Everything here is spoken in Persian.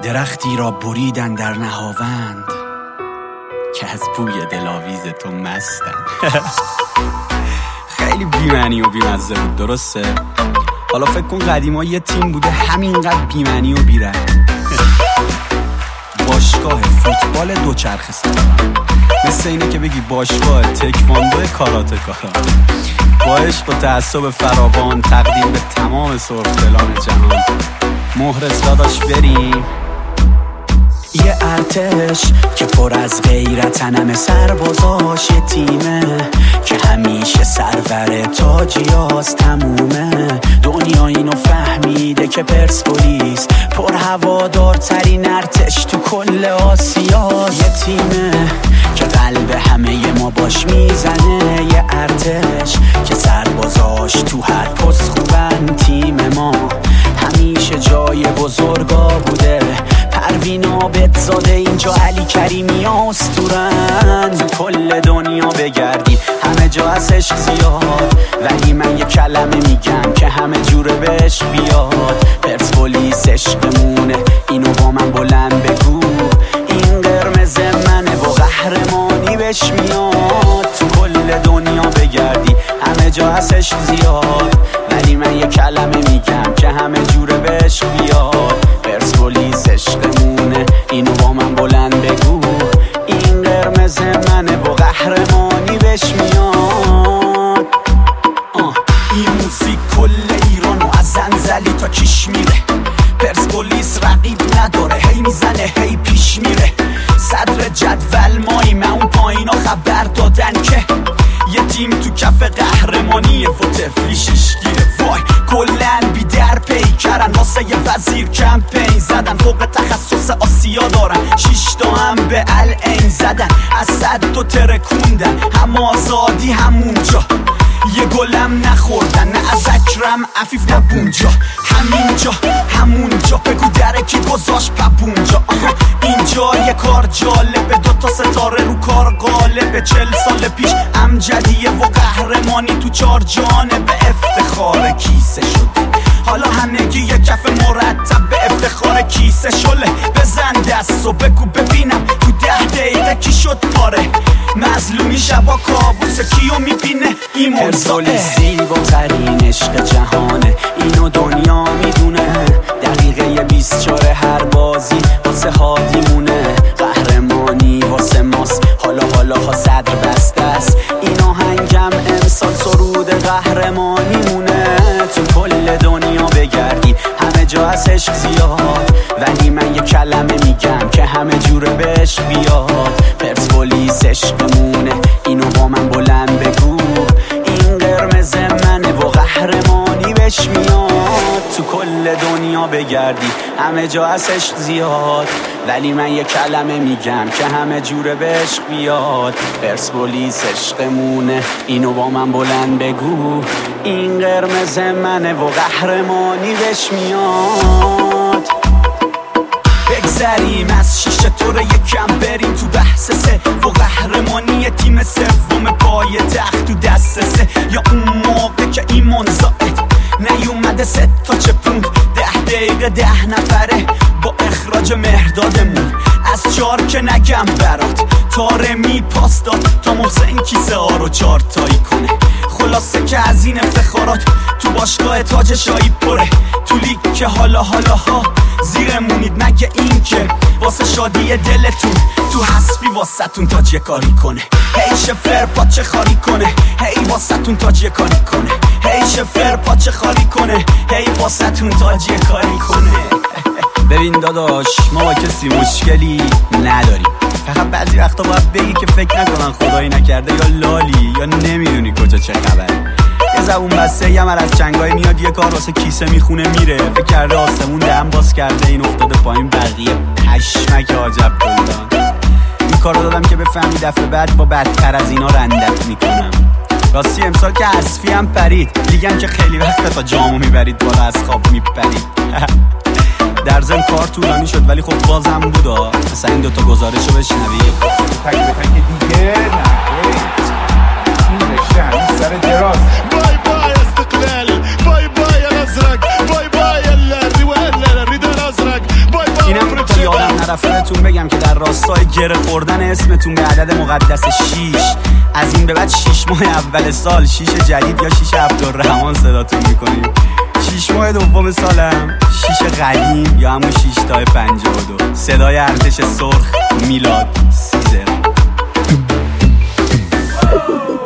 درختی را بریدن در نهاوند که از بوی دلاویز تو مستم. خیلی بی‌معنی و بی‌مزه بود، درسته؟ حالا فکر کن قدیما یه تیم بوده همینقدر بی‌معنی و بی‌ربط. باشگاه فوتبال دوچرخه سواران، مثل اینه که بگی باشگاه تکواندو کاراتکا. با عشق و تعصب فراوان تقدیم به تمام سرخدلان جهان. مهرس داداش بریم. یه ارتش که پر از غیرتن، همه سربازاش یه تیمه که همیشه سرور تاجیاست تمومه. دنیا اینو فهمیده که پرسپولیس پر هوادارترین ارتش تو کل آسیاست. یه تیمه که قلب همه ما باش میزنه، یه ارتش که سربازاش تو هر پست خوبن. تیم ما همیشه جای بزرگا بوده، پروین عابدزاده اینجا، علی کریمی اسطورن. تو کل دنیا بگردی همه جا از عشق زیاد، ولی من یه کلمه میگم که همه جوره به عشق بیاد. پرسپولیس عشقمونه، اینو با من بلند بگو. این قرمز منه و قهرمانی بهش میاد. تو کل دنیا بگردی همه جا از عشق زیاد، ولی من یه کلمه میگم که همه جوره به عشق بیاد. پرسپولیس عشقمونه، اینو با من بلند بگو. این قرمز منه و قهرمانی بهش میاد. این موسیقی کل ایرانو از زنزلی تا کیش میره. پرسپولیس رقیب نداره، هی میزنه هی پیش میره. صدر جدول ماییم، اون پایینا خبر دادن که یه تیم تو کف قهرمانیه و تفلی ششگیره. وای کلن بی در پیکرن، واسه یه وزیر کمپین زدن. فوق تخصص آسیا دارن، 6 تا هم به العین زدن. از صد تا ترکوندن، هم آزادی همونجا. یه گلم نخوردن، نه از اکرم عفیف نه بونجا. همینجا همونجا بگو درکی گذاشت پپونجا. اینجا یه کار جالبه، 2 تا ستاره رو کار غالبه. 40 سال پیش امجدیه و قهرمانی تو 4 جانبه. افتخار کیسه شده، حالا همگی یه کف مرتب به افتخار کیسه شله. بزن دست و بگو ببینم تو 10 دقیقه کی شد پاره. مظلومی شبا کابوس کیو میبینه؟ این پرسپولیس زیباترین عشق جهانه، اینو دنیا میدونه. دقیقه 24 هر بازی واسه هادیمونه. قهرمانی واسه ماست، حالا ها صدر بسته است. این آهنگم امسال سرود قهرمانی مونه. تو کل دنیا بگردی همه جا از عشق زیاد، ولی من یه کلمه میگم که همه جوره به عشق بیاد. پرسپولیس عشقمونه، اینو با من بلند بگو. این قرمز منه و قهرمانی بهش میاد. تو کل دنیا بگردی همه جا از عشق زیاد، ولی من یه کلمه میگم که همه جوره به عشق بیاد. پرسپولیس عشقمونه، اینو با من بلند بگو. این قرمز منه و قهرمانی بهش میاد. بگذریم از 6 طور یکم بریم تو بحث 3 و قهرمانی تیم سوم پای تخت تو دست 3. یا اون موقع که ایمان زاید نیومده 3 تا چپون 10 دقیقه 10 نفره با اخراج مهردادمون. از 4 که نگم برات، تارمی پاس داد تا محسن کیسه ها رو 4 تایی کنه. خلاصه که از این افتخارات تو باشگاه تاج شایی پره. تو لیگ که حالا ها زیرمونید، مگه این که واسه شادی دلتون تو حسفی واسه تون تاج کاری کنه. هی شفر پاچه خاری کنه، هی واسه تون تاج کاری کنه. هی شفر پاچه خاری کنه، هی واسه تون تاج کاری کنه. ببین داداش، ما با کسی مشکلی نداریم، فقط بعضی وقتا باید بگی که فکر نکنن خدایی نکرده یا لالی یا نمیدونی کجا چه خبر. یه زبون بسته یه مر از چنگای میاد، یه کار واسه کیسه میخونه میره. فکر کرده آسمون دهن باز کرده، این افتاده پایین بقیه پشمک عجب کلان. این کارو دادم که بفهمی دفعه بعد با بدتر از اینا رندت میکنم. راستی امسال که حذفی هم پرید، لیگم که خیلی وقت تا جامو میبرید بالا از خواب میپرید. در ضمن کار طولانی شد ولی خب بازم بودا. مثلا این 2 تا گزارشو بشنوی. تک به تک دیگه این رشته سر دراز. باي باي استقلال، باي باي الازرق، باي باي الريد الازرق، باي باي اینم تا رفتارتون بگم که در راستای گره خوردن اسمتون به عدد مقدس 6 از این به بعد 6 ماه اول سال 6 جدید یا 6 عبدالرحمن صداتون میکنیم. 6 ماه دوم سالم 6 قدیم یا همون 6 تا 52. صدای ارتش سرخ میلاد سیزر.